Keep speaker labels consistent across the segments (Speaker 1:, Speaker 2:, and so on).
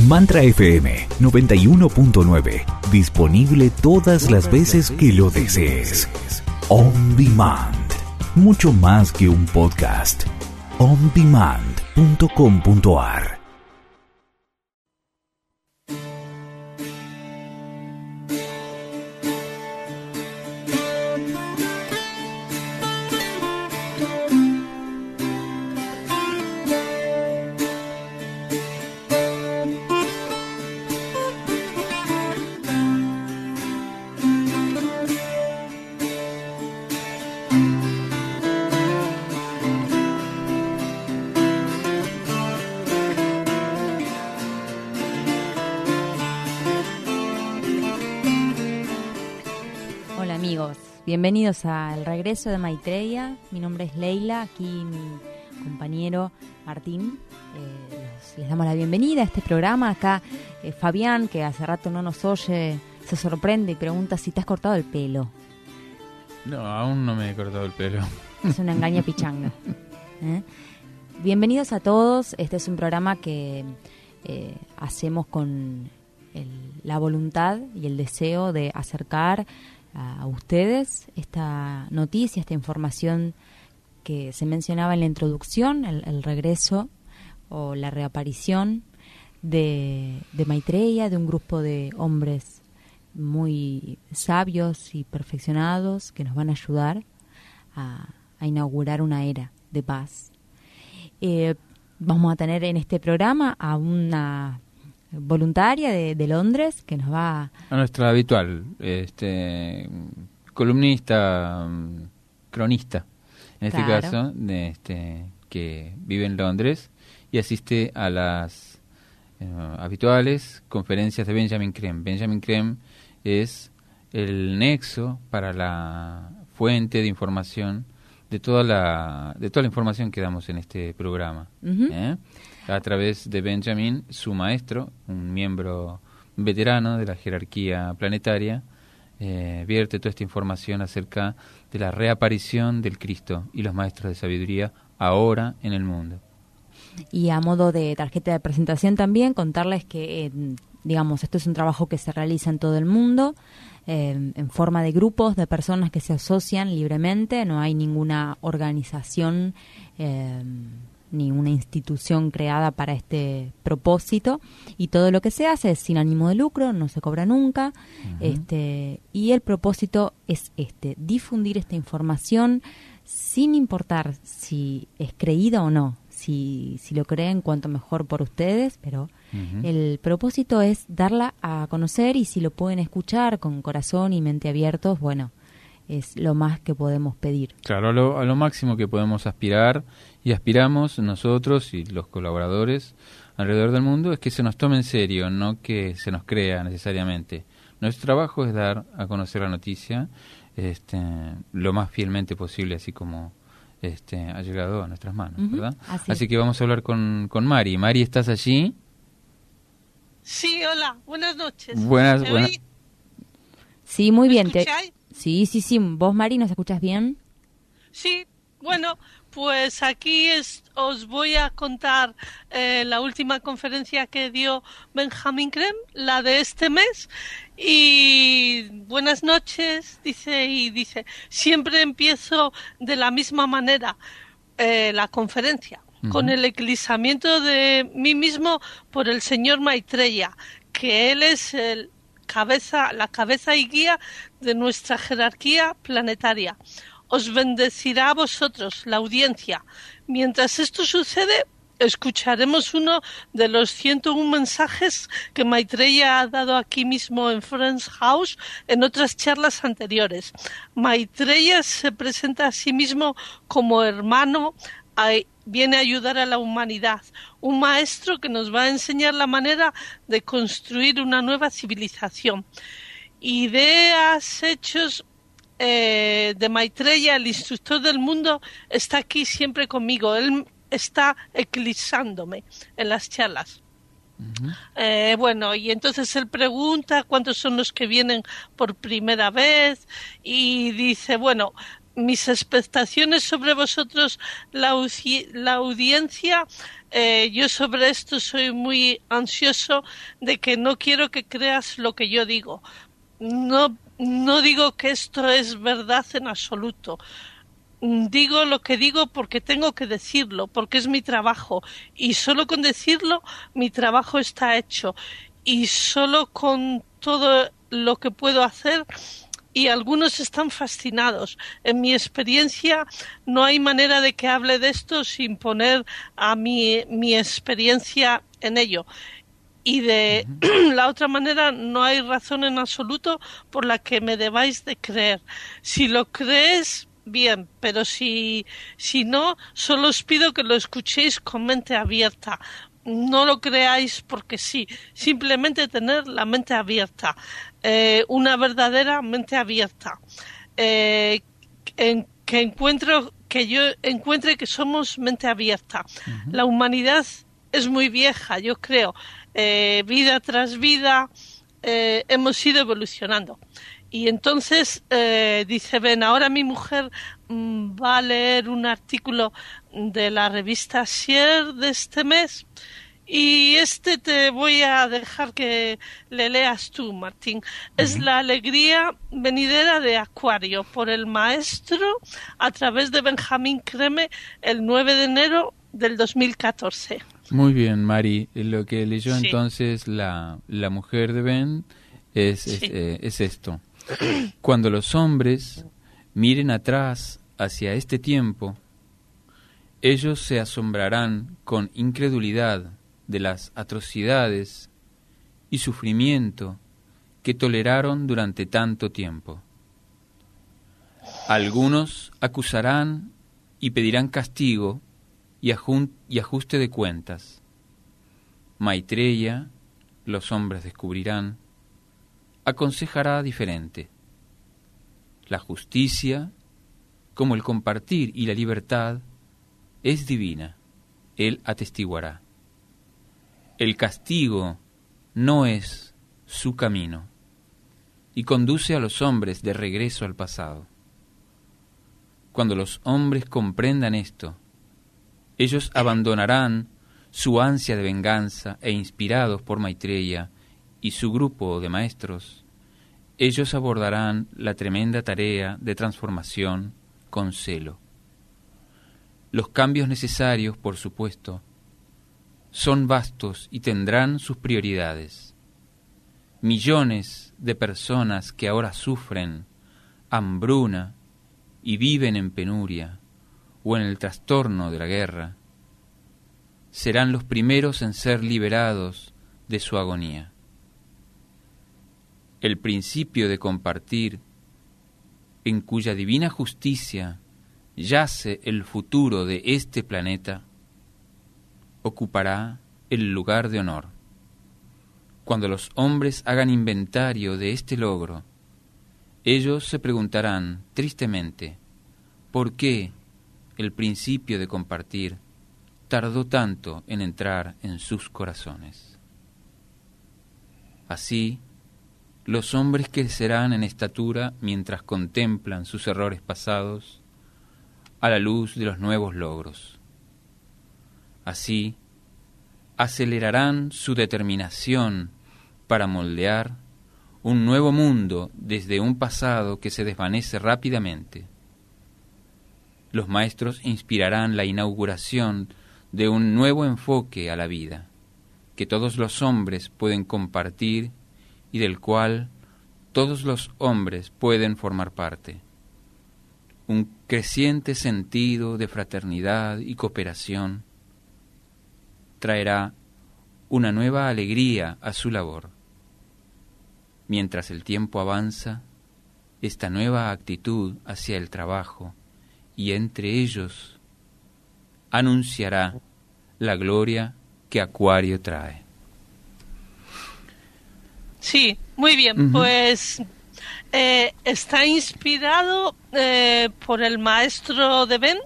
Speaker 1: Mantra FM 91.9. Disponible todas las veces que lo desees. On Demand. Mucho más que un podcast. ondemand.com.ar.
Speaker 2: Bienvenidos al regreso de Maitreya. Mi nombre es Leila, aquí mi compañero Martín. Les damos la bienvenida a este programa. Acá Fabián, que hace rato no nos oye, se sorprende y pregunta si te has cortado el pelo.
Speaker 3: No, aún no me he cortado el pelo.
Speaker 2: Es una engaña pichanga. Bienvenidos a todos. Este es un programa que hacemos con la voluntad y el deseo de acercar a ustedes esta noticia, esta información que se mencionaba en la introducción, el regreso o la reaparición de Maitreya, de un grupo de hombres muy sabios y perfeccionados que nos van a ayudar a inaugurar una era de paz. Vamos a tener en este programa a una voluntaria de Londres que nos va
Speaker 3: a nuestra habitual columnista, cronista en este caso, que vive en Londres y asiste a las habituales conferencias de Benjamin Creme. Benjamin Creme es el nexo para la fuente de información de toda la información que damos en este programa. Uh-huh. A través de Benjamin, su maestro, un miembro veterano de la jerarquía planetaria, vierte toda esta información acerca de la reaparición del Cristo y los maestros de sabiduría ahora en el mundo.
Speaker 2: Y a modo de tarjeta de presentación también, contarles que, esto es un trabajo que se realiza en todo el mundo, en forma de grupos de personas que se asocian libremente. No hay ninguna organización ni una institución creada para este propósito, y todo lo que se hace es sin ánimo de lucro, no se cobra nunca. Uh-huh. Y el propósito es difundir esta información sin importar si es creída o no. Si lo creen, cuanto mejor por ustedes, pero uh-huh, el propósito es darla a conocer, y si lo pueden escuchar con corazón y mente abiertos, bueno, es lo más que podemos pedir.
Speaker 3: Claro, a lo máximo que podemos aspirar y aspiramos nosotros y los colaboradores alrededor del mundo es que se nos tome en serio, no que se nos crea necesariamente. Nuestro trabajo es dar a conocer la noticia lo más fielmente posible, así como ha llegado a nuestras manos, uh-huh, ¿verdad? Así que vamos a hablar con Mari. Mari, ¿estás allí?
Speaker 4: Sí, hola, buenas noches.
Speaker 3: Buenas.
Speaker 2: Sí, muy bien.
Speaker 4: ¿Escucháis?
Speaker 2: Sí. ¿Vos, Mari, nos escuchas bien?
Speaker 4: Sí, bueno, pues aquí os voy a contar la última conferencia que dio Benjamin Creme, la de este mes. Y buenas noches, dice, siempre empiezo de la misma manera la conferencia, uh-huh, con el eclipsamiento de mí mismo por el señor Maitreya, que él es la cabeza y guía de nuestra jerarquía planetaria. Os bendecirá a vosotros, la audiencia. Mientras esto sucede, escucharemos uno de los 101 mensajes que Maitreya ha dado aquí mismo en Friends House en otras charlas anteriores. Maitreya se presenta a sí mismo como hermano, viene a ayudar a la humanidad, un maestro que nos va a enseñar la manera de construir una nueva civilización. Ideas, hechos de Maitreya, el instructor del mundo, está aquí siempre conmigo. Él está eclipsándome en las charlas. Uh-huh. Bueno, y entonces él pregunta cuántos son los que vienen por primera vez y dice, bueno, mis expectaciones sobre vosotros, la audiencia, yo sobre esto soy muy ansioso de que no quiero que creas lo que yo digo. No digo que esto es verdad en absoluto. Digo lo que digo porque tengo que decirlo, porque es mi trabajo. Y solo con decirlo, mi trabajo está hecho. Y solo con todo lo que puedo hacer, y algunos están fascinados. En mi experiencia no hay manera de que hable de esto sin poner a mi experiencia en ello. Y de la otra manera no hay razón en absoluto por la que me debáis de creer. Si lo crees, bien, pero si no, solo os pido que lo escuchéis con mente abierta. No lo creáis porque sí, simplemente tener la mente abierta, una verdadera mente abierta, que yo encuentre que somos mente abierta. La humanidad es muy vieja, yo creo, vida tras vida hemos ido evolucionando. Y entonces dice Ben, ahora mi mujer va a leer un artículo de la revista Share de este mes, y te voy a dejar que le leas tú, Martín. Es la alegría venidera de Acuario, por el maestro, a través de Benjamín Creme, el 9 de enero del 2014.
Speaker 3: Muy bien, Mari. Lo que leyó entonces la mujer de Ben es esto. Cuando los hombres miren atrás hacia este tiempo, ellos se asombrarán con incredulidad de las atrocidades y sufrimiento que toleraron durante tanto tiempo. Algunos acusarán y pedirán castigo y ajuste de cuentas. Maitreya, los hombres descubrirán, aconsejará diferente. La justicia, como el compartir y la libertad, es divina. Él atestiguará. El castigo no es su camino y conduce a los hombres de regreso al pasado. Cuando los hombres comprendan esto, ellos abandonarán su ansia de venganza e inspirados por Maitreya y su grupo de maestros, ellos abordarán la tremenda tarea de transformación con celo. Los cambios necesarios, por supuesto, son vastos y tendrán sus prioridades. Millones de personas que ahora sufren hambruna y viven en penuria o en el trastorno de la guerra, serán los primeros en ser liberados de su agonía. El principio de compartir, en cuya divina justicia yace el futuro de este planeta, ocupará el lugar de honor. Cuando los hombres hagan inventario de este logro, ellos se preguntarán tristemente por qué el principio de compartir tardó tanto en entrar en sus corazones. Así, los hombres crecerán en estatura mientras contemplan sus errores pasados a la luz de los nuevos logros. Así, acelerarán su determinación para moldear un nuevo mundo desde un pasado que se desvanece rápidamente. Los maestros inspirarán la inauguración de un nuevo enfoque a la vida, que todos los hombres pueden compartir y del cual todos los hombres pueden formar parte. Un creciente sentido de fraternidad y cooperación traerá una nueva alegría a su labor. Mientras el tiempo avanza, esta nueva actitud hacia el trabajo y entre ellos anunciará la gloria que Acuario trae.
Speaker 4: Sí, muy bien, pues está inspirado por el maestro de Ben.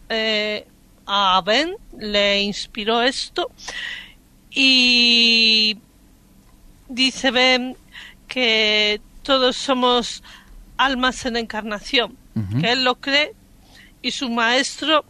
Speaker 4: A Ben le inspiró esto y dice Ben que todos somos almas en encarnación, que él lo cree y su maestro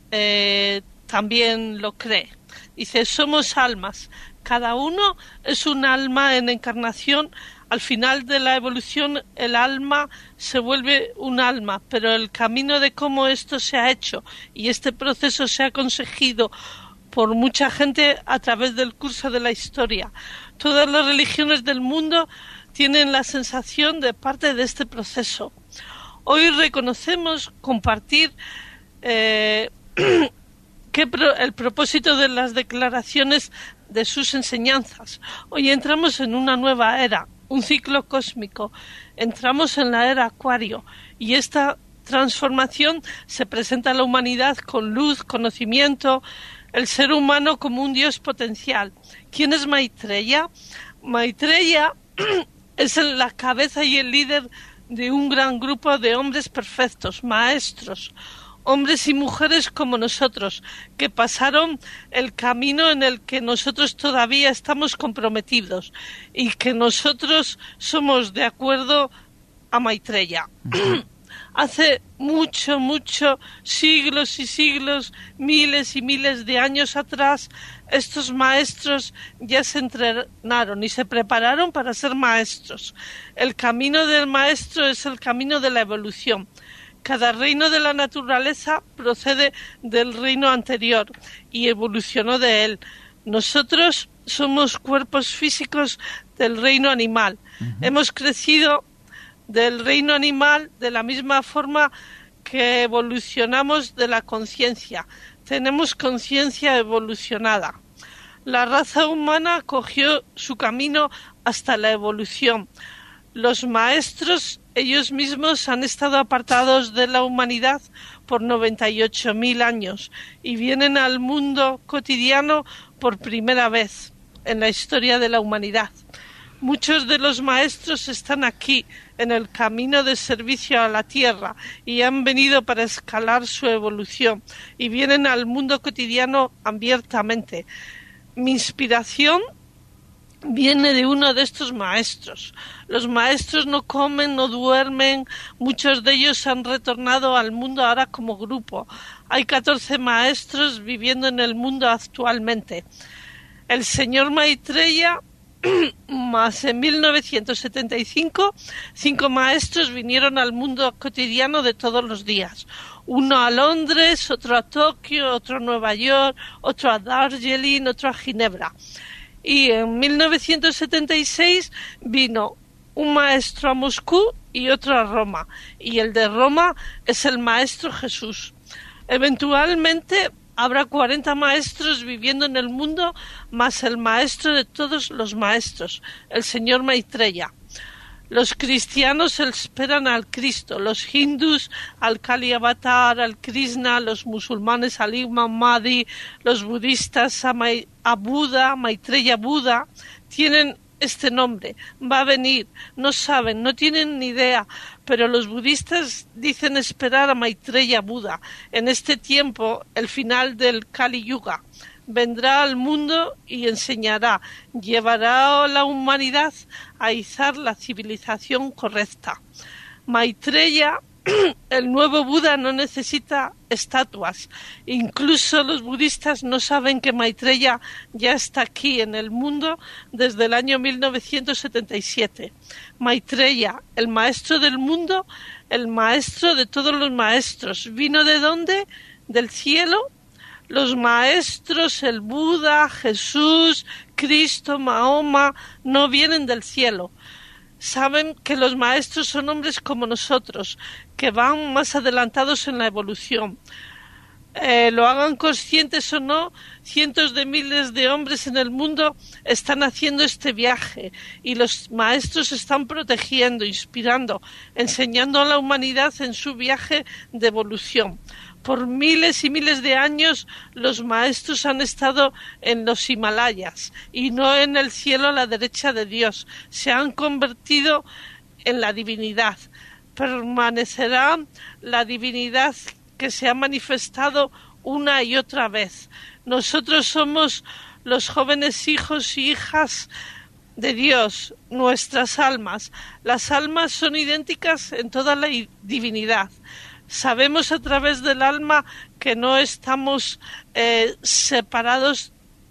Speaker 4: también lo cree. Dice, somos almas, cada uno es un alma en encarnación. Al final de la evolución el alma se vuelve un alma, pero el camino de cómo esto se ha hecho y este proceso se ha conseguido por mucha gente a través del curso de la historia. Todas las religiones del mundo tienen la sensación de parte de este proceso. Hoy reconocemos compartir el propósito de las declaraciones de sus enseñanzas. Hoy entramos en una nueva era, un ciclo cósmico. Entramos en la era Acuario y esta transformación se presenta a la humanidad con luz, conocimiento, el ser humano como un dios potencial. ¿Quién es Maitreya? Maitreya es la cabeza y el líder de un gran grupo de hombres perfectos, maestros, hombres y mujeres como nosotros, que pasaron el camino en el que nosotros todavía estamos comprometidos y que nosotros somos de acuerdo a Maitreya. Hace mucho, siglos y siglos, miles y miles de años atrás, estos maestros ya se entrenaron y se prepararon para ser maestros. El camino del maestro es el camino de la evolución. Cada reino de la naturaleza procede del reino anterior y evolucionó de él. Nosotros somos cuerpos físicos del reino animal. Hemos crecido del reino animal de la misma forma que evolucionamos de la conciencia. Tenemos conciencia evolucionada. La raza humana cogió su camino hasta la evolución. Los maestros ellos mismos han estado apartados de la humanidad por 98.000 años y vienen al mundo cotidiano por primera vez en la historia de la humanidad. Muchos de los maestros están aquí en el camino de servicio a la tierra y han venido para escalar su evolución y vienen al mundo cotidiano abiertamente. Mi inspiración viene de uno de estos maestros. Los maestros no comen, no duermen, muchos de ellos han retornado al mundo ahora como grupo. Hay 14 maestros viviendo en el mundo actualmente. El señor Maitreya, más en 1975, 5 maestros vinieron al mundo cotidiano de todos los días. Uno a Londres, otro a Tokio, otro a Nueva York, otro a Darjeeling, otro a Ginebra. Y en 1976 vino un maestro a Moscú y otro a Roma. Y el de Roma es el maestro Jesús. Eventualmente habrá 40 maestros viviendo en el mundo, más el maestro de todos los maestros, el señor Maitreya. Los cristianos esperan al Cristo, los hindús al Kali Avatar, al Krishna, los musulmanes al Imam Mahdi, los budistas a Buda, Maitreya Buda. Tienen este nombre, va a venir, no saben, no tienen ni idea, pero los budistas dicen esperar a Maitreya Buda. En este tiempo, el final del Kali Yuga, vendrá al mundo y enseñará, llevará a la humanidad a izar la civilización correcta. Maitreya, el nuevo Buda, no necesita estatuas. Incluso los budistas no saben que Maitreya ya está aquí en el mundo desde el año 1977. Maitreya, el maestro del mundo, el maestro de todos los maestros. ¿Vino de dónde? Del cielo. Los maestros, el Buda, Jesús, Cristo, Mahoma, no vienen del cielo. Saben que los maestros son hombres como nosotros, que van más adelantados en la evolución. Lo hagan conscientes o no, cientos de miles de hombres en el mundo están haciendo este viaje y los maestros están protegiendo, inspirando, enseñando a la humanidad en su viaje de evolución. Por miles y miles de años los maestros han estado en los Himalayas y no en el cielo a la derecha de Dios. Se han convertido en la divinidad. Permanecerá la divinidad que se ha manifestado una y otra vez. Nosotros somos los jóvenes hijos y hijas de Dios, nuestras almas. Las almas son idénticas en toda la divinidad. Sabemos a través del alma que no estamos separados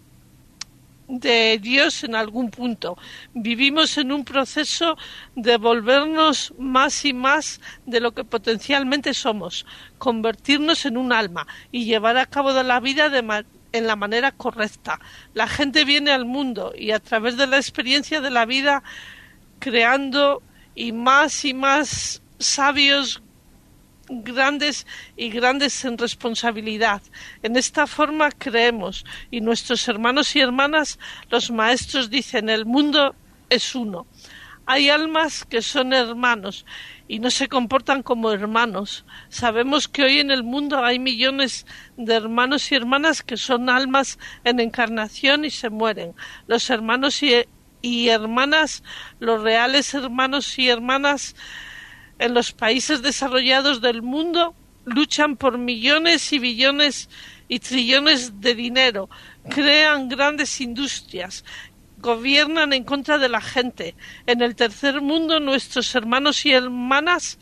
Speaker 4: de Dios en algún punto. Vivimos en un proceso de volvernos más y más de lo que potencialmente somos, convertirnos en un alma y llevar a cabo de la vida en la manera correcta. La gente viene al mundo y a través de la experiencia de la vida creando y más sabios, grandes en responsabilidad. En esta forma creemos, y nuestros hermanos y hermanas, los maestros dicen, el mundo es uno. Hay almas que son hermanos y no se comportan como hermanos. Sabemos que hoy en el mundo hay millones de hermanos y hermanas que son almas en encarnación y se mueren. Los hermanos y hermanas, los reales hermanos y hermanas en los países desarrollados del mundo luchan por millones y billones y trillones de dinero, crean grandes industrias, gobiernan en contra de la gente. En el tercer mundo nuestros hermanos y hermanas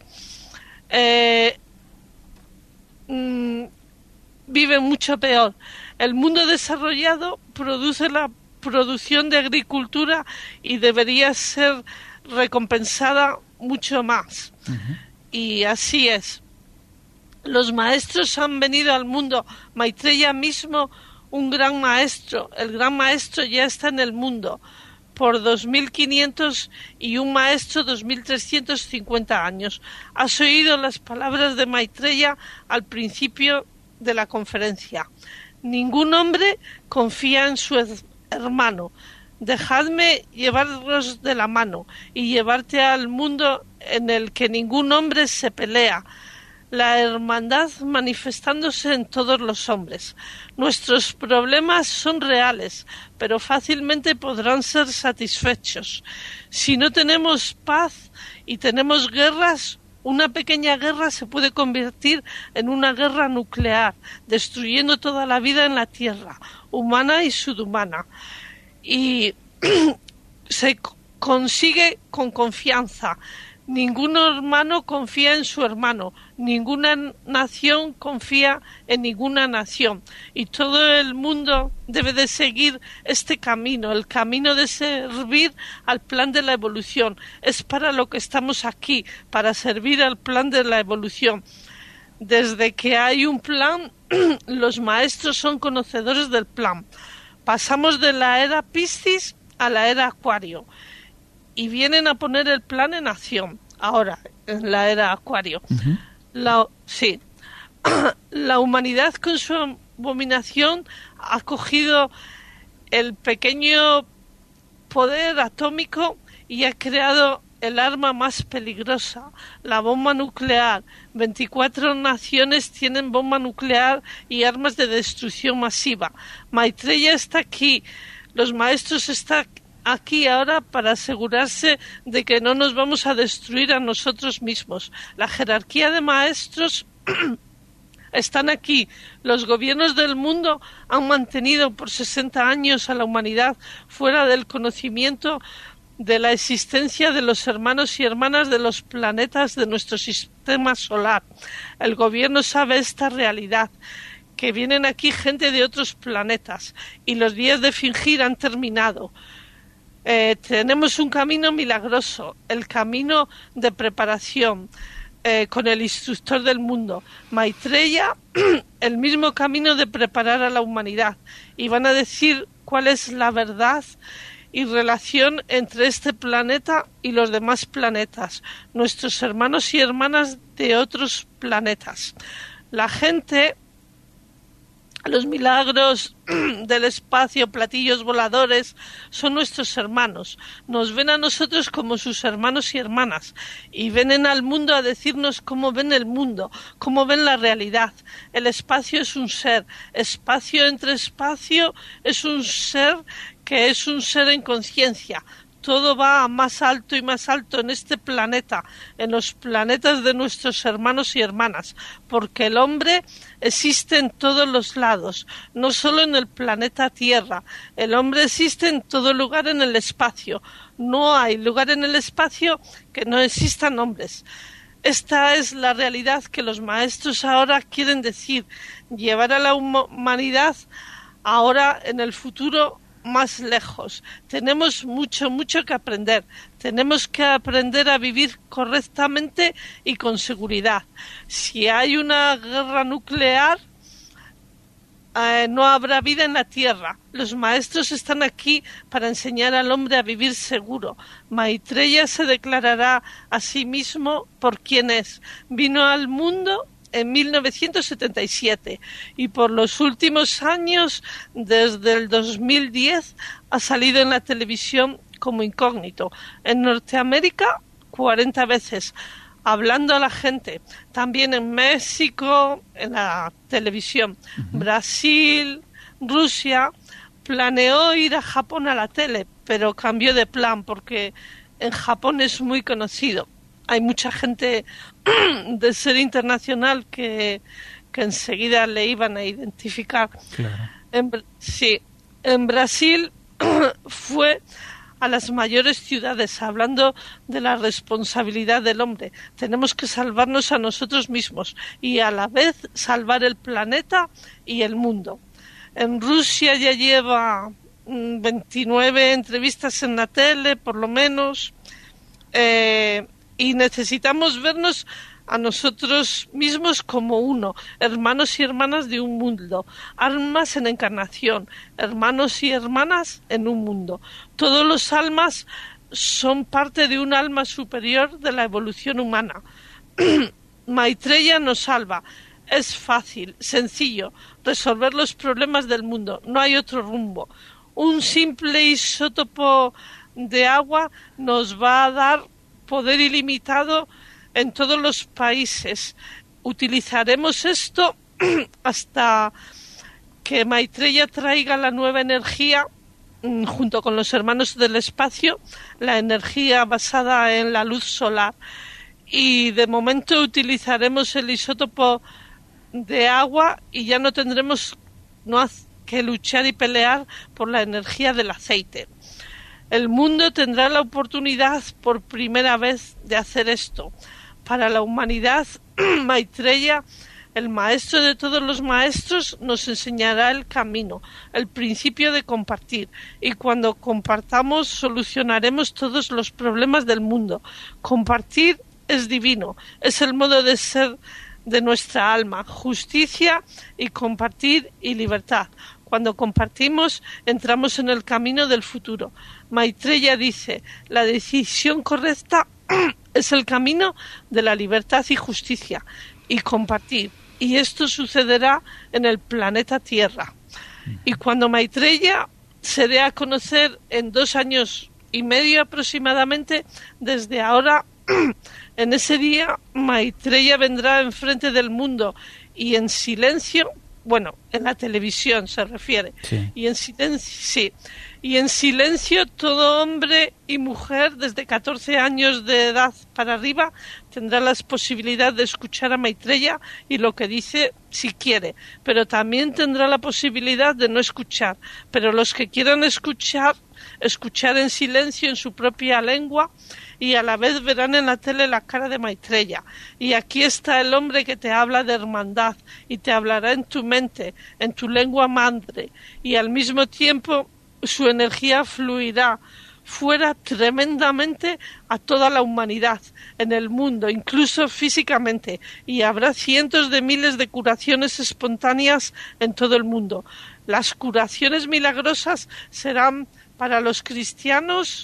Speaker 4: viven mucho peor. El mundo desarrollado produce la producción de agricultura y debería ser recompensada mucho más. Y así es. Los maestros han venido al mundo. Maitreya mismo, un gran maestro, el gran maestro ya está en el mundo por 2500 y un maestro 2350 años. Has oído las palabras de Maitreya al principio de la conferencia. Ningún hombre confía en su hermano. Dejadme llevaros de la mano y llevarte al mundo en el que ningún hombre se pelea. La hermandad manifestándose en todos los hombres. Nuestros problemas son reales, pero fácilmente podrán ser satisfechos. Si no tenemos paz y tenemos guerras, una pequeña guerra se puede convertir en una guerra nuclear, destruyendo toda la vida en la tierra, humana y subhumana. Y se consigue con confianza. Ningún hermano confía en su hermano, ninguna nación confía en ninguna nación, y todo el mundo debe de seguir este camino, el camino de servir al plan de la evolución. Es para lo que estamos aquí, para servir al plan de la evolución. Desde que hay un plan, los maestros son conocedores del plan. Pasamos de la era Piscis a la era Acuario y vienen a poner el plan en acción ahora, en la era Acuario. La humanidad con su abominación ha cogido el pequeño poder atómico y ha creado el arma más peligrosa, la bomba nuclear. 24 naciones tienen bomba nuclear y armas de destrucción masiva. Maitreya está aquí, los maestros están aquí ahora para asegurarse de que no nos vamos a destruir a nosotros mismos. La jerarquía de maestros están aquí. Los gobiernos del mundo han mantenido por 60 años a la humanidad fuera del conocimiento de la existencia de los hermanos y hermanas de los planetas de nuestro sistema solar. El gobierno sabe esta realidad, que vienen aquí gente de otros planetas y los días de fingir han terminado. Tenemos un camino milagroso, el camino de preparación con el instructor del mundo, Maitreya, el mismo camino de preparar a la humanidad, y van a decir cuál es la verdad y relación entre este planeta y los demás planetas, nuestros hermanos y hermanas de otros planetas. La gente, los milagros del espacio, platillos voladores, son nuestros hermanos. Nos ven a nosotros como sus hermanos y hermanas y vienen al mundo a decirnos cómo ven el mundo, cómo ven la realidad. El espacio es un ser, espacio entre espacio es un ser que es un ser en conciencia. todo va a más alto y más alto en este planeta, en los planetas de nuestros hermanos y hermanas, porque el hombre existe en todos los lados, no solo en el planeta Tierra. El hombre existe en todo lugar en el espacio. No hay lugar en el espacio que no existan hombres. Esta es la realidad que los maestros ahora quieren decir, llevar a la humanidad ahora en el futuro más lejos. Tenemos mucho que aprender. Tenemos que aprender a vivir correctamente y con seguridad. Si hay una guerra nuclear, no habrá vida en la Tierra. Los maestros están aquí para enseñar al hombre a vivir seguro. Maitreya se declarará a sí mismo por quien es. Vino al mundo en 1977 y por los últimos años, desde el 2010, ha salido en la televisión como incógnito. En Norteamérica, 40 veces, hablando a la gente. También en México, en la televisión. Brasil, Rusia. Planeó ir a Japón a la tele, pero cambió de plan porque en Japón es muy conocido. Hay mucha gente de ser internacional que enseguida le iban a identificar. Claro. En Brasil fue a las mayores ciudades, hablando de la responsabilidad del hombre. Tenemos que salvarnos a nosotros mismos y a la vez salvar el planeta y el mundo. En Rusia ya lleva 29 entrevistas en la tele, por lo menos, y necesitamos vernos a nosotros mismos como uno, hermanos y hermanas de un mundo, almas en encarnación, hermanos y hermanas en un mundo. Todos los almas son parte de un alma superior de la evolución humana. Maitreya nos salva. Es fácil, sencillo, resolver los problemas del mundo. No hay otro rumbo. Un simple isótopo de agua nos va a dar poder ilimitado en todos los países. Utilizaremos esto hasta que Maitreya traiga la nueva energía junto con los hermanos del espacio, la energía basada en la luz solar. Y de momento utilizaremos el isótopo de agua y ya no tendremos que luchar y pelear por la energía del aceite. El mundo tendrá la oportunidad por primera vez de hacer esto. Para la humanidad, Maitreya, el maestro de todos los maestros, nos enseñará el camino, el principio de compartir. Y cuando compartamos, solucionaremos todos los problemas del mundo. Compartir es divino, es el modo de ser de nuestra alma, justicia y compartir y libertad. Cuando compartimos, entramos en el camino del futuro. Maitreya dice, la decisión correcta es el camino de la libertad y justicia y compartir. Y esto sucederá en el planeta Tierra. Y cuando Maitreya se dé a conocer en 2 años y medio aproximadamente, desde ahora, en ese día Maitreya vendrá enfrente del mundo y en silencio, bueno, en la televisión se refiere, sí. Y en silencio todo hombre y mujer desde 14 años de edad para arriba tendrá la posibilidad de escuchar a Maitreya y lo que dice si quiere, pero también tendrá la posibilidad de no escuchar, pero los que quieran escuchar en silencio en su propia lengua y a la vez verán en la tele la cara de Maitreya. Y aquí está el hombre que te habla de hermandad y te hablará en tu mente, en tu lengua madre, y al mismo tiempo su energía fluirá fuera tremendamente a toda la humanidad, en el mundo, incluso físicamente, y habrá cientos de miles de curaciones espontáneas en todo el mundo. Las curaciones milagrosas serán para los cristianos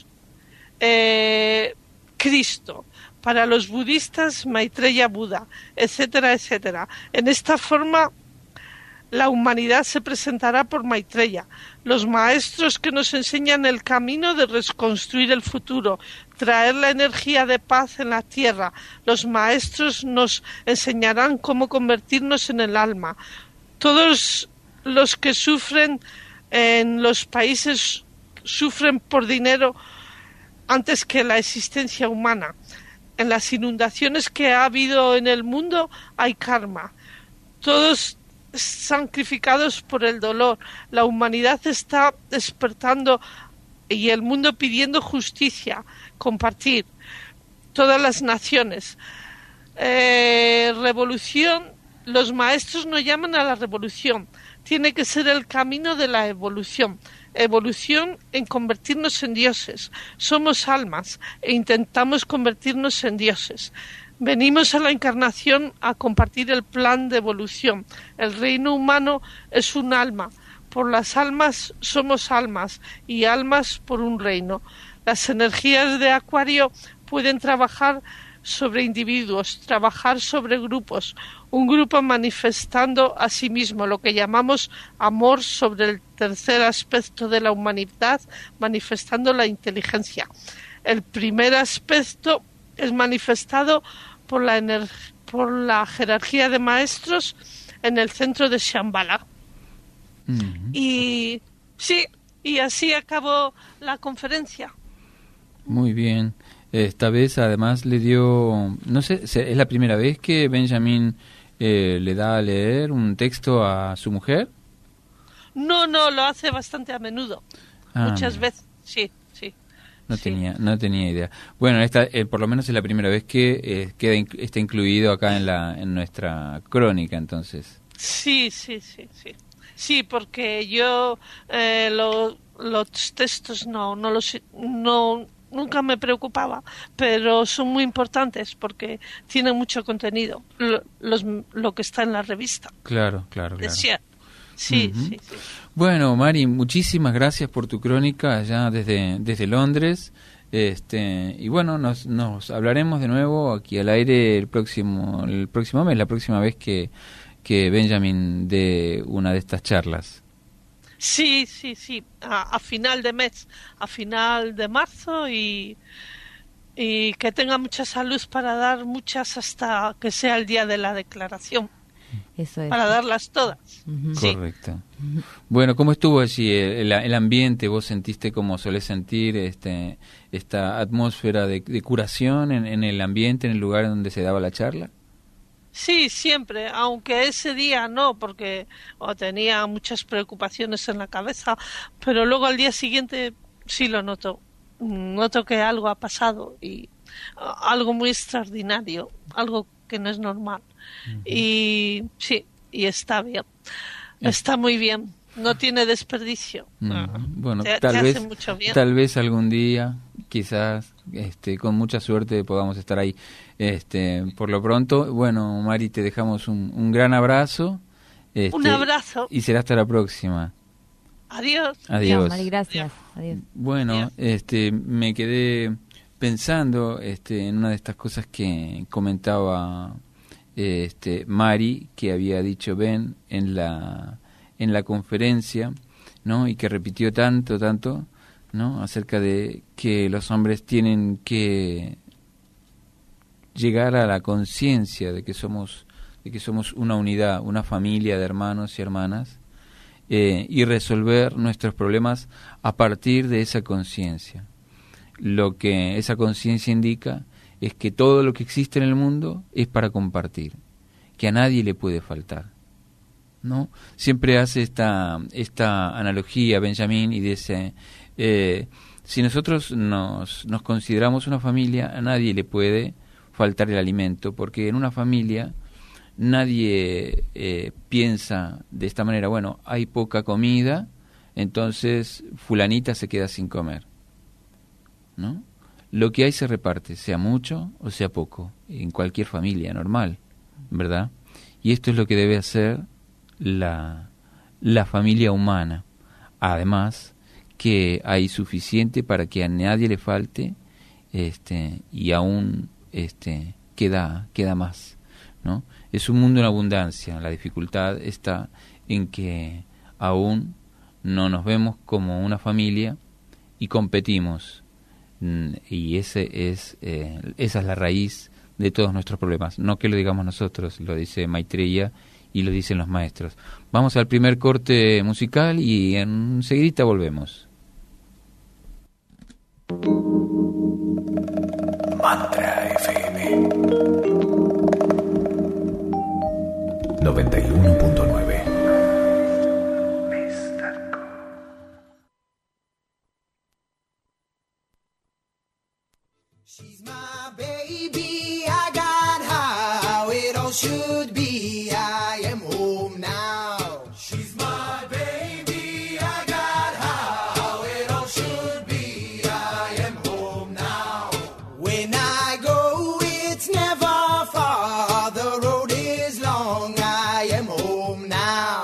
Speaker 4: Cristo, para los budistas Maitreya Buda, etcétera, etcétera. En esta forma la humanidad se presentará por Maitreya, los maestros que nos enseñan el camino de reconstruir el futuro, traer la energía de paz en la tierra. Los maestros nos enseñarán cómo convertirnos en el alma. Todos los que sufren en los países, sufren por dinero, antes que la existencia humana. En las inundaciones que ha habido en el mundo hay karma. Todos sacrificados por el dolor. La humanidad está despertando y el mundo pidiendo justicia, compartir. Todas las naciones. Revolución. Los maestros no llaman a la revolución. Tiene que ser el camino de la evolución. Evolución en convertirnos en dioses. Somos almas e intentamos convertirnos en dioses. Venimos a la encarnación a compartir el plan de evolución. El reino humano es un alma. Por las almas somos almas y almas por un reino. Las energías de Acuario pueden trabajar sobre individuos, trabajar sobre grupos, un grupo manifestando a sí mismo, lo que llamamos amor sobre el tercer aspecto de la humanidad, manifestando la inteligencia. El primer aspecto es manifestado por la jerarquía de maestros en el centro de Shambhala. Y sí, y así acabó la conferencia.
Speaker 3: Muy bien. Esta vez además le dio, no sé, ¿es la primera vez que Benjamin le da a leer un texto a su mujer?
Speaker 4: No, lo hace bastante a menudo. Muchas veces, sí.
Speaker 3: No tenía idea. Bueno, esta por lo menos es la primera vez que está incluido acá en nuestra crónica, entonces.
Speaker 4: Sí. Sí, porque yo los textos nunca me preocupaba, pero son muy importantes porque tienen mucho contenido, lo que está en la revista.
Speaker 3: Claro.
Speaker 4: Sí.
Speaker 3: Bueno, Mari, muchísimas gracias por tu crónica allá desde Londres. Y bueno, nos hablaremos de nuevo aquí al aire el próximo mes, la próxima vez que Benjamin dé una de estas charlas.
Speaker 4: Sí, a final de mes, a final de marzo y que tenga mucha salud para dar muchas hasta que sea el día de la declaración.
Speaker 2: Eso es.
Speaker 4: Para darlas todas.
Speaker 3: Correcto. Bueno, ¿cómo estuvo allí el ambiente? ¿Vos sentiste como solés sentir esta atmósfera de curación en el ambiente, en el lugar donde se daba la charla?
Speaker 4: Sí, siempre, aunque ese día no, porque tenía muchas preocupaciones en la cabeza, pero luego al día siguiente sí lo noto. Noto que algo ha pasado y algo muy extraordinario, algo que no es normal. Y sí, y está bien, está muy bien, no tiene desperdicio.
Speaker 3: Bueno,
Speaker 4: tal
Speaker 3: vez algún día, quizás, con mucha suerte podamos estar ahí. Por lo pronto, bueno, Mari, te dejamos un gran abrazo.
Speaker 4: Un abrazo.
Speaker 3: Y será hasta la próxima.
Speaker 4: Adiós.
Speaker 2: Mari, gracias. Adiós.
Speaker 3: Bueno, me quedé pensando en una de estas cosas que comentaba Mari, que había dicho Ben en la conferencia, ¿no? Y que repitió tanto, ¿no? Acerca de que los hombres tienen que llegar a la conciencia de que somos una unidad, una familia de hermanos y hermanas, y resolver nuestros problemas a partir de esa conciencia. Lo que esa conciencia indica es que todo lo que existe en el mundo es para compartir, que a nadie le puede faltar, ¿no? Siempre hace esta analogía Benjamin y dice, si nosotros nos consideramos una familia, a nadie le puede faltar el alimento, porque en una familia nadie piensa de esta manera, bueno, hay poca comida, entonces fulanita se queda sin comer, ¿no? Lo que hay se reparte, sea mucho o sea poco, en cualquier familia normal, ¿verdad? Y esto es lo que debe hacer la familia humana. Además, que hay suficiente para que a nadie le falte, y aún queda más, ¿no? Es un mundo en abundancia. La dificultad está en que aún no nos vemos como una familia y competimos. Y esa es la raíz de todos nuestros problemas. No que lo digamos nosotros, lo dice Maitreya y lo dicen los maestros. Vamos al primer corte musical y enseguida volvemos.
Speaker 1: Mantra FM 91.9.
Speaker 5: She's my baby, I got how it all should be. I am home now. She's my baby, I got how it all should be. I am home now. When I go, it's never far. The road is long. I am home now.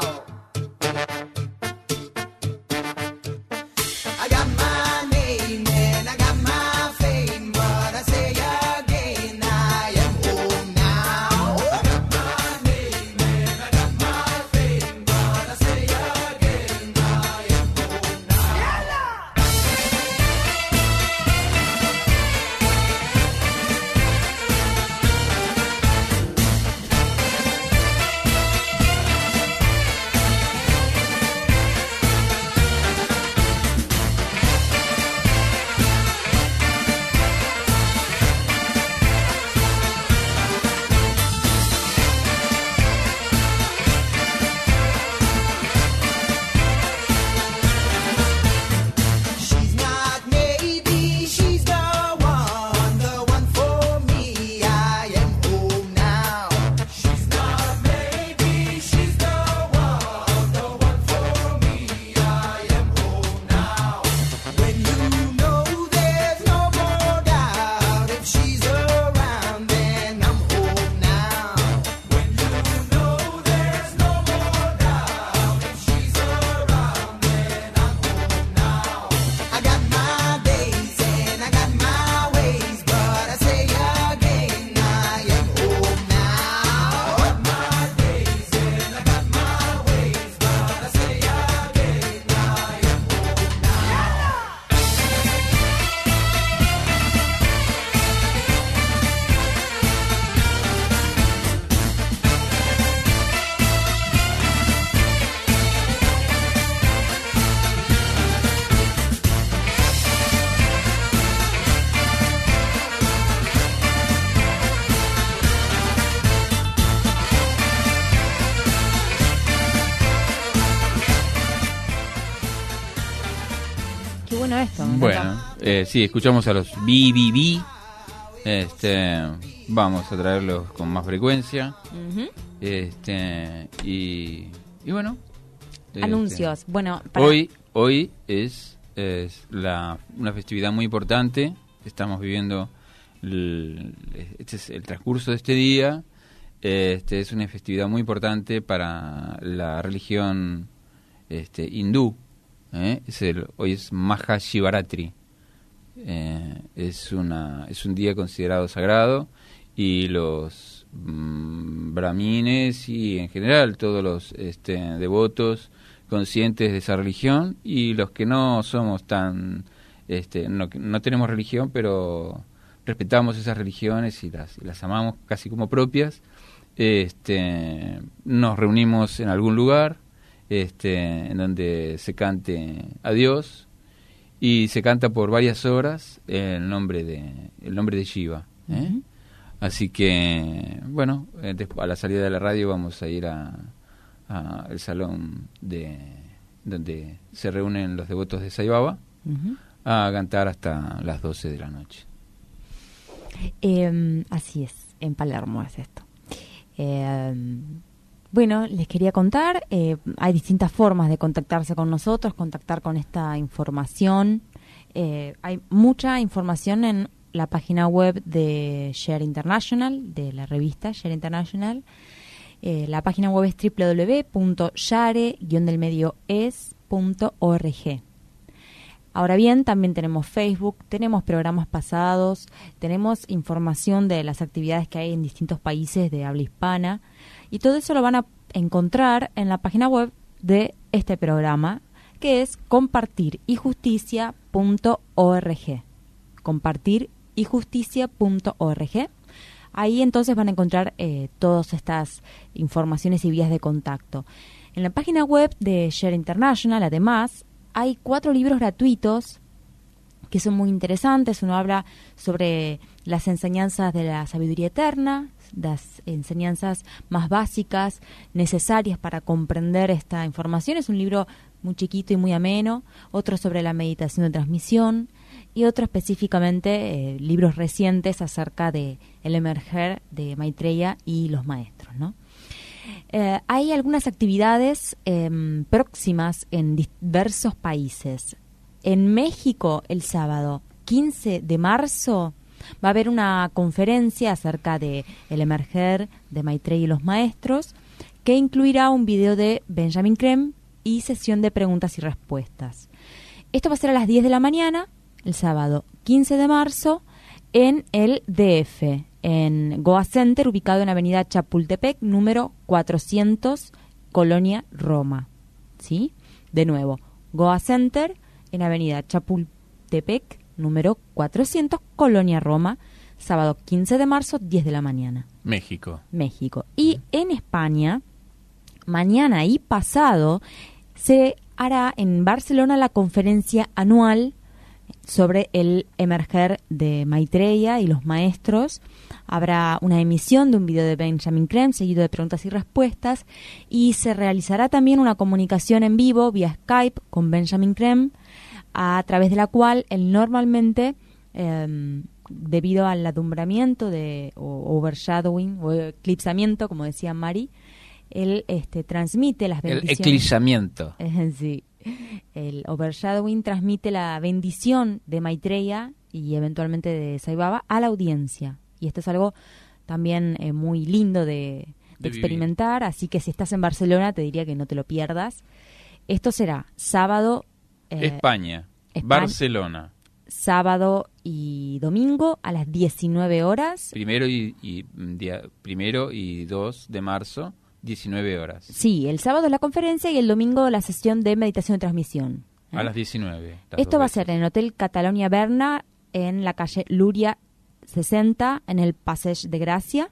Speaker 5: I got my name and I got my fame, but I say again, I am home now. I got my name and I got my fame, but I say again, I am home now. She's not maybe, she's the one for me. I am home now. She's not maybe, she's the one for me. I am home now. When you know there's no more doubt, if she's around, then I'm home now. When you know there's no more doubt, if she's around, then I'm home now. I got my days and I got my ways, but I say again, I am home now. I got my days and I got my ways, but I say again, I am home now.
Speaker 2: Qué bueno esto. me
Speaker 3: Bueno,
Speaker 2: encanta.
Speaker 3: sí, escuchamos a los BBB. Vamos a traerlos con más frecuencia.
Speaker 2: Ujú.
Speaker 3: Y bueno.
Speaker 2: Anuncios. Bueno, para-
Speaker 3: Hoy es una festividad muy importante. Estamos viviendo este es el transcurso de este día. Es una festividad muy importante para la religión hindú. Hoy es Maha Shivaratri. Es un día considerado sagrado y los brahmines y en general todos los devotos conscientes de esa religión y los que no somos tan no tenemos religión pero respetamos esas religiones y las amamos casi como propias, nos reunimos en algún lugar en donde se cante a Dios y se canta por varias horas el nombre de Shiva.
Speaker 2: Ujú.
Speaker 3: Así que, bueno, a la salida de la radio vamos a ir a el salón donde se reúnen los devotos de Sai Baba
Speaker 2: Ujú.
Speaker 3: a cantar hasta las 12 de la noche.
Speaker 2: Así es, en Palermo es esto. Bueno, les quería contar, hay distintas formas de contactarse con nosotros, contactar con esta información. Hay mucha información en la página web de Share International, de la revista Share International. La página web es www.share-es.org. Ahora bien, también tenemos Facebook, tenemos programas pasados, tenemos información de las actividades que hay en distintos países de habla hispana y todo eso lo van a encontrar en la página web de este programa, que es compartiryjusticia.org. Compartiryjusticia.org. Ahí entonces van a encontrar todas estas informaciones y vías de contacto. En la página web de Share International, además, hay 4 libros gratuitos que son muy interesantes. Uno habla sobre las enseñanzas de la sabiduría eterna, las enseñanzas más básicas, necesarias para comprender esta información. Es un libro muy chiquito y muy ameno. Otro sobre la meditación de transmisión y otro específicamente libros recientes acerca de el emerger de Maitreya y los maestros, ¿no? Hay algunas actividades próximas en diversos países. En México, el sábado 15 de marzo, va a haber una conferencia acerca de el emerger de Maitreya y los maestros, que incluirá un video de Benjamin Creme y sesión de preguntas y respuestas. Esto va a ser a las 10 de la mañana, el sábado 15 de marzo, en el DF, en Goa Center, ubicado en Avenida Chapultepec, número 400, Colonia Roma. ¿Sí? De nuevo, Goa Center, en Avenida Chapultepec, número 400, Colonia Roma, sábado 15 de marzo, 10 de la mañana.
Speaker 3: México.
Speaker 2: Y en España, mañana y pasado, se hará en Barcelona la conferencia anual sobre el emerger de Maitreya y los maestros. Habrá una emisión de un video de Benjamin Creme seguido de preguntas y respuestas, y se realizará también una comunicación en vivo vía Skype con Benjamin Creme, a través de la cual él normalmente, debido al adumbramiento o overshadowing o eclipsamiento, como decía Mari, él transmite las bendiciones.
Speaker 3: El eclipsamiento.
Speaker 2: Sí. El overshadowing transmite la bendición de Maitreya y eventualmente de Sai Baba a la audiencia. Y esto es algo también muy lindo de experimentar, así que si estás en Barcelona te diría que no te lo pierdas. Esto será sábado...
Speaker 3: España, Barcelona.
Speaker 2: Sábado y domingo a las 19 horas.
Speaker 3: Primero y 2 de marzo, 19 horas.
Speaker 2: Sí, el sábado la conferencia y el domingo la sesión de meditación y transmisión.
Speaker 3: A las 19.
Speaker 2: Esto va a ser en el Hotel Catalonia Berna, en la calle Luria 60, en el Passage de Gracia,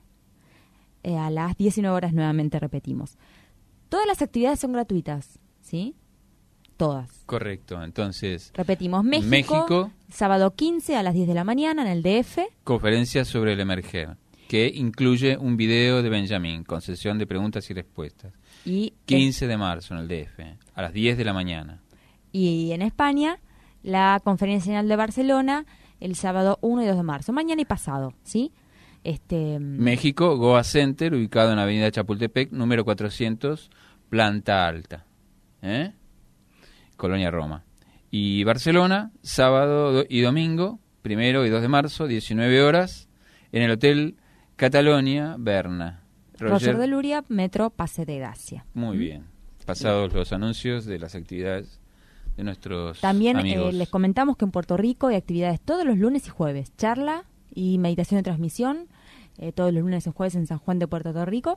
Speaker 2: a las 19 horas nuevamente repetimos. Todas las actividades son gratuitas, ¿sí? Todas.
Speaker 3: Correcto, entonces...
Speaker 2: Repetimos, México, sábado 15 a las 10 de la mañana en el DF.
Speaker 3: Conferencia sobre el emerger, que incluye un video de Benjamin con sesión de preguntas y respuestas.
Speaker 2: Y
Speaker 3: 15 de marzo en el DF, a las 10 de la mañana.
Speaker 2: Y en España, la Conferencia Nacional de Barcelona, el sábado 1 y 2 de marzo, mañana y pasado, ¿sí?
Speaker 3: México, Goa Center, ubicado en Avenida Chapultepec, número 400, planta alta. Colonia Roma. Y Barcelona, sábado y domingo, 1 y 2 de marzo, 19 horas, en el Hotel Catalonia Berna.
Speaker 2: Roger de Luria, Metro Pase de Gracia.
Speaker 3: Muy bien. Pasados los anuncios de las actividades de nuestros
Speaker 2: También
Speaker 3: amigos.
Speaker 2: les comentamos que en Puerto Rico hay actividades todos los lunes y jueves. Charla y meditación de transmisión, todos los lunes y jueves en San Juan de Puerto Rico.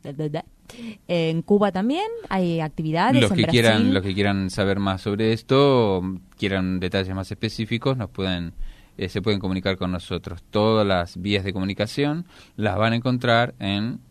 Speaker 2: En Cuba también hay actividades.
Speaker 3: Los
Speaker 2: en
Speaker 3: que
Speaker 2: Brasil.
Speaker 3: quieran saber más sobre esto, o quieran detalles más específicos, se pueden comunicar con nosotros. Todas las vías de comunicación las van a encontrar en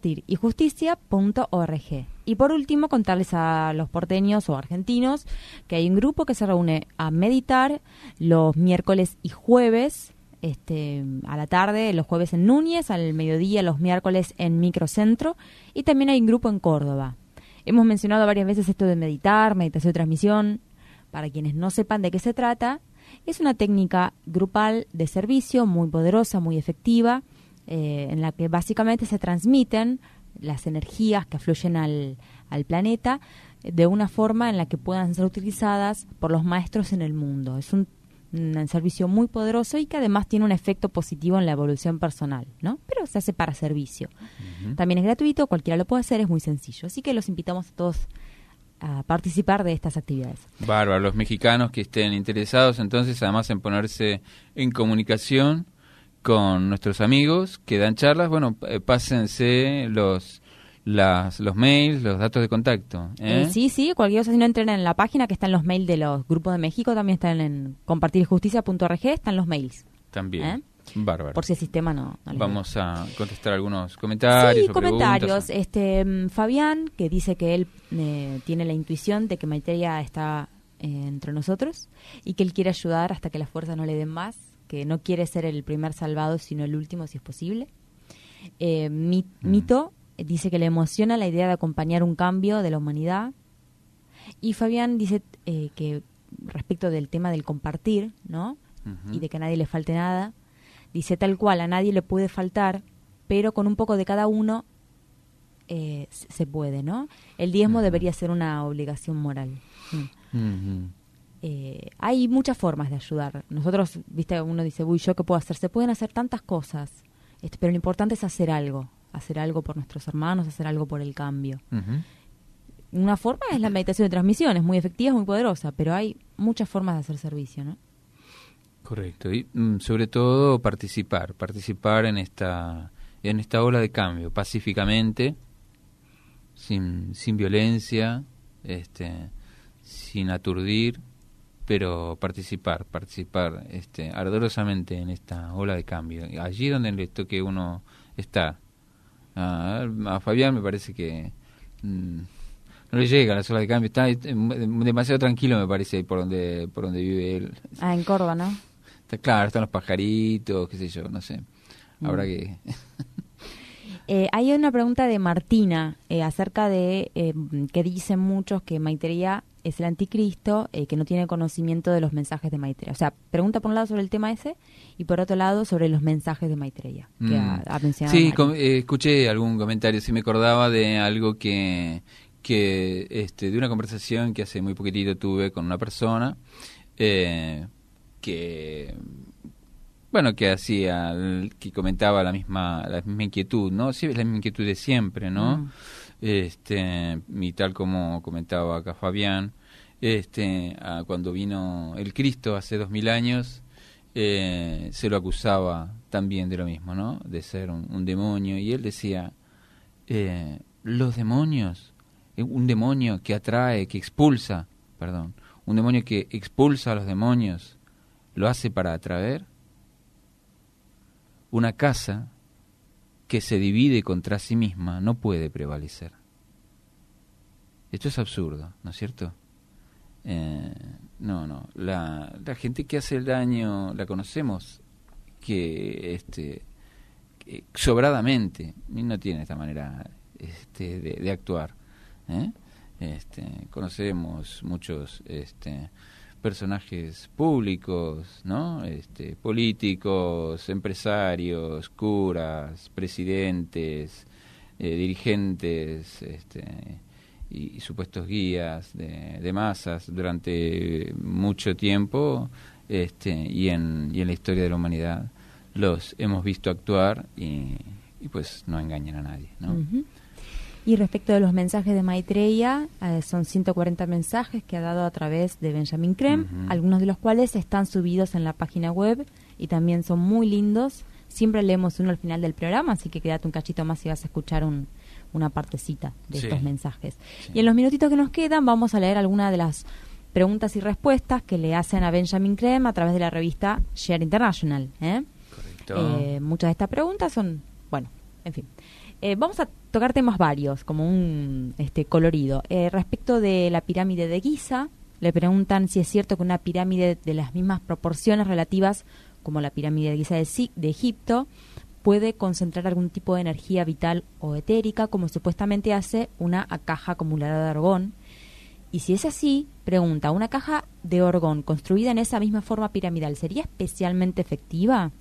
Speaker 2: compartiryjusticia.org. Y por último, contarles a los porteños o argentinos que hay un grupo que se reúne a meditar los miércoles y jueves, a la tarde, los jueves en Núñez, al mediodía, los miércoles en Microcentro, y también hay un grupo en Córdoba. Hemos mencionado varias veces esto de meditar, meditación de transmisión. Para quienes no sepan de qué se trata, es una técnica grupal de servicio muy poderosa, muy efectiva, en la que básicamente se transmiten las energías que afluyen al planeta de una forma en la que puedan ser utilizadas por los maestros en el mundo. Es un servicio muy poderoso y que además tiene un efecto positivo en la evolución personal, ¿no? Pero se hace para servicio. Uh-huh. También es gratuito, cualquiera lo puede hacer, es muy sencillo. Así que los invitamos a todos a participar de estas actividades.
Speaker 3: Bárbaro, los mexicanos que estén interesados entonces además en ponerse en comunicación con nuestros amigos que dan charlas, bueno, pásense los mails, los datos de contacto.
Speaker 2: Sí, cualquier cosa, si no entren en la página que están los mails de los grupos de México, también están en compartirjusticia.org, están los mails.
Speaker 3: También. Bárbaro.
Speaker 2: Por si el sistema no
Speaker 3: Vamos a contestar algunos comentarios.
Speaker 2: Sí, comentarios. Fabián, que dice que él tiene la intuición de que Maitreya está entre nosotros y que él quiere ayudar hasta que las fuerzas no le den más, que no quiere ser el primer salvado, sino el último si es posible. Mito dice que le emociona la idea de acompañar un cambio de la humanidad. Y Fabián dice que respecto del tema del compartir, ¿no? Y de que a nadie le falte nada, dice tal cual, a nadie le puede faltar, pero con un poco de cada uno se puede, ¿no? El diezmo debería ser una obligación moral. Hay muchas formas de ayudar. Nosotros, viste, uno dice, uy, ¿yo qué puedo hacer? Se pueden hacer tantas cosas, pero lo importante es hacer algo por nuestros hermanos, hacer algo por el cambio. Una forma es la meditación de transmisión, es muy efectiva, es muy poderosa, pero hay muchas formas de hacer servicio, ¿no?
Speaker 3: Correcto, y sobre todo participar en esta ola de cambio, pacíficamente, sin violencia, sin aturdir, pero participar ardorosamente en esta ola de cambio, allí donde le toque uno está. A Fabián me parece que no le llega la ola de cambio, está demasiado tranquilo, me parece, ahí por donde vive él.
Speaker 2: En Córdoba, ¿no?
Speaker 3: Está claro, están los pajaritos, qué sé yo, no sé. Habrá que...
Speaker 2: Hay una pregunta de Martina acerca de que dicen muchos que Maitreya es el anticristo, que no tiene conocimiento de los mensajes de Maitreya. O sea, pregunta por un lado sobre el tema ese y por otro lado sobre los mensajes de Maitreya, que ha mencionado.
Speaker 3: Sí, escuché algún comentario, sí me acordaba de algo que de una conversación que hace muy poquitito tuve con una persona que hacía, que comentaba la misma inquietud, ¿no? Sí, es la misma inquietud de siempre, ¿no? Y tal como comentaba acá Fabián, cuando vino el Cristo hace 2000 años, se lo acusaba también de lo mismo, ¿no? De ser un demonio, y él decía, los demonios, un demonio que atrae, un demonio que expulsa a los demonios, ¿lo hace para atraer? Una casa que se divide contra sí misma no puede prevalecer. Esto es absurdo, ¿no es cierto? No. La gente que hace el daño la conocemos que sobradamente, y no tiene esta manera de actuar. Conocemos muchos personajes públicos, ¿no? Políticos, empresarios, curas, presidentes, dirigentes, y supuestos guías de masas durante mucho tiempo, y en la historia de la humanidad los hemos visto actuar y pues no engañan a nadie, ¿no?
Speaker 2: Y respecto de los mensajes de Maitreya, son 140 mensajes que ha dado a través de Benjamin Creme, algunos de los cuales están subidos en la página web y también son muy lindos. Siempre leemos uno al final del programa, así que quédate un cachito más si vas a escuchar una partecita de estos mensajes. Sí. Y en los minutitos que nos quedan vamos a leer algunas de las preguntas y respuestas que le hacen a Benjamin Creme a través de la revista Share International. Correcto. Muchas de estas preguntas son, bueno, en fin. Vamos a tocar temas varios, como un colorido. Respecto de la pirámide de Giza, le preguntan si es cierto que una pirámide de las mismas proporciones relativas como la pirámide de Giza de Egipto puede concentrar algún tipo de energía vital o etérica, como supuestamente hace una caja acumuladora de argón. Y si es así, pregunta, ¿una caja de argón construida en esa misma forma piramidal sería especialmente efectiva?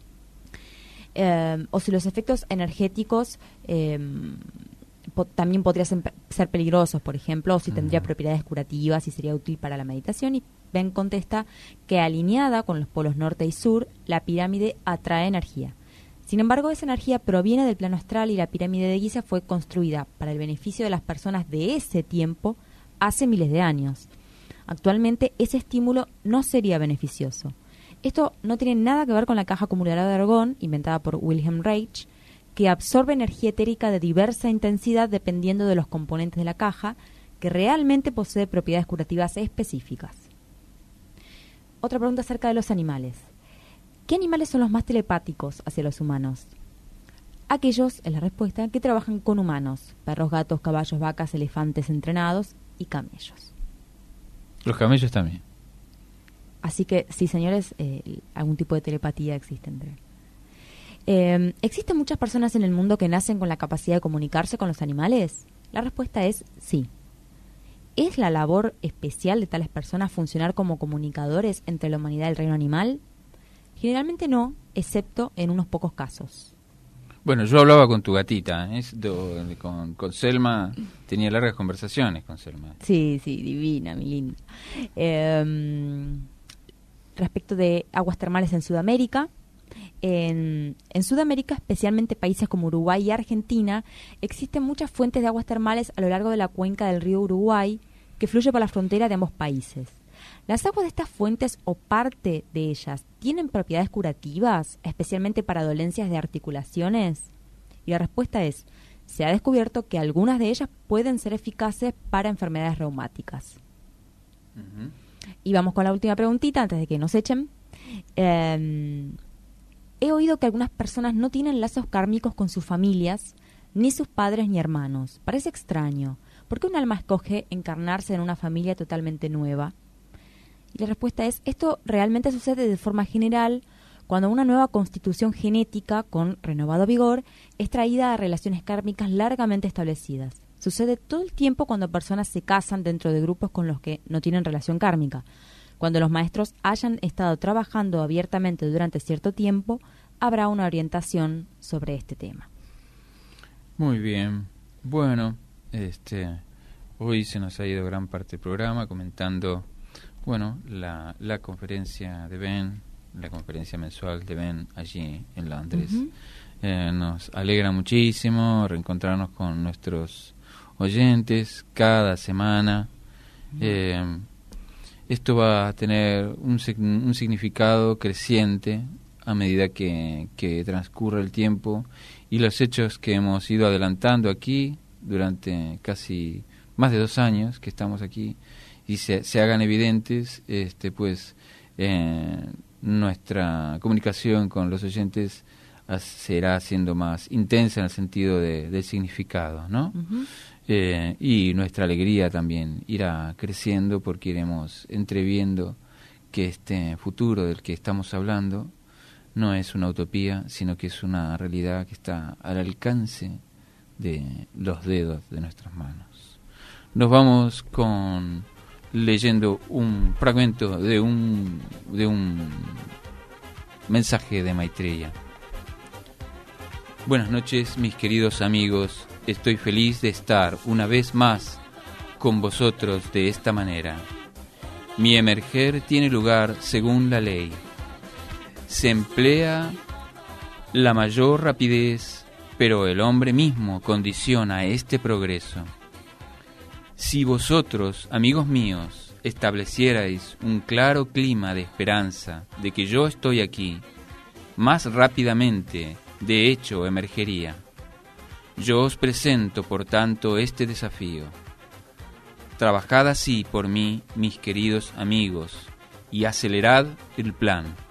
Speaker 2: O si los efectos energéticos también podrían ser peligrosos, por ejemplo, o si tendría propiedades curativas y sería útil para la meditación. Y Ben contesta que alineada con los polos norte y sur, la pirámide atrae energía. Sin embargo, esa energía proviene del plano astral y la pirámide de Giza fue construida para el beneficio de las personas de ese tiempo hace miles de años. Actualmente, ese estímulo no sería beneficioso. Esto no tiene nada que ver con la caja acumuladora de argón, inventada por Wilhelm Reich, que absorbe energía etérica de diversa intensidad dependiendo de los componentes de la caja, que realmente posee propiedades curativas específicas. Otra pregunta acerca de los animales. ¿Qué animales son los más telepáticos hacia los humanos? Aquellos, es la respuesta, que trabajan con humanos: perros, gatos, caballos, vacas, elefantes entrenados y camellos.
Speaker 3: Los camellos también.
Speaker 2: Así que, sí, señores, algún tipo de telepatía existe entre. ¿Existen muchas personas en el mundo que nacen con la capacidad de comunicarse con los animales? La respuesta es sí. ¿Es la labor especial de tales personas funcionar como comunicadores entre la humanidad y el reino animal? Generalmente no, excepto en unos pocos casos.
Speaker 3: Bueno, yo hablaba con tu gatita, con Selma, tenía largas conversaciones con Selma.
Speaker 2: Sí, divina, mi linda. Respecto de aguas termales en Sudamérica, en Sudamérica, especialmente países como Uruguay y Argentina, existen muchas fuentes de aguas termales a lo largo de la cuenca del río Uruguay, que fluye por la frontera de ambos países. ¿Las aguas de estas fuentes o parte de ellas tienen propiedades curativas, especialmente para dolencias de articulaciones? Y la respuesta es, se ha descubierto que algunas de ellas pueden ser eficaces para enfermedades reumáticas.
Speaker 3: Uh-huh.
Speaker 2: Y vamos con la última preguntita antes de que nos echen. He oído que algunas personas no tienen lazos kármicos con sus familias, ni sus padres ni hermanos. Parece extraño. ¿Por qué un alma escoge encarnarse en una familia totalmente nueva? Y la respuesta es, esto realmente sucede de forma general cuando una nueva constitución genética con renovado vigor es traída a relaciones kármicas largamente establecidas. Sucede todo el tiempo cuando personas se casan dentro de grupos con los que no tienen relación kármica. Cuando los maestros hayan estado trabajando abiertamente durante cierto tiempo, habrá una orientación sobre este tema.
Speaker 3: Muy bien. Bueno, hoy se nos ha ido gran parte del programa comentando, bueno, la conferencia de Ben, la conferencia mensual de Ben allí en Londres.
Speaker 2: Uh-huh.
Speaker 3: Nos alegra muchísimo reencontrarnos con nuestros oyentes cada semana. Esto va a tener un significado creciente a medida que transcurre el tiempo y los hechos que hemos ido adelantando aquí durante casi más de 2 años que estamos aquí y se hagan evidentes, nuestra comunicación con los oyentes será siendo más intensa en el sentido del significado, ¿no?
Speaker 2: Uh-huh.
Speaker 3: Y nuestra alegría también irá creciendo porque iremos entreviendo que este futuro del que estamos hablando no es una utopía, sino que es una realidad que está al alcance de los dedos de nuestras manos. Nos vamos leyendo un fragmento de un mensaje de Maitreya. Buenas noches, mis queridos amigos. Estoy feliz de estar una vez más con vosotros de esta manera. Mi emerger tiene lugar según la ley. Se emplea la mayor rapidez, pero el hombre mismo condiciona este progreso. Si vosotros, amigos míos, establecierais un claro clima de esperanza de que yo estoy aquí, más rápidamente, de hecho, emergería. Yo os presento, por tanto, este desafío. Trabajad así por mí, mis queridos amigos, y acelerad el plan.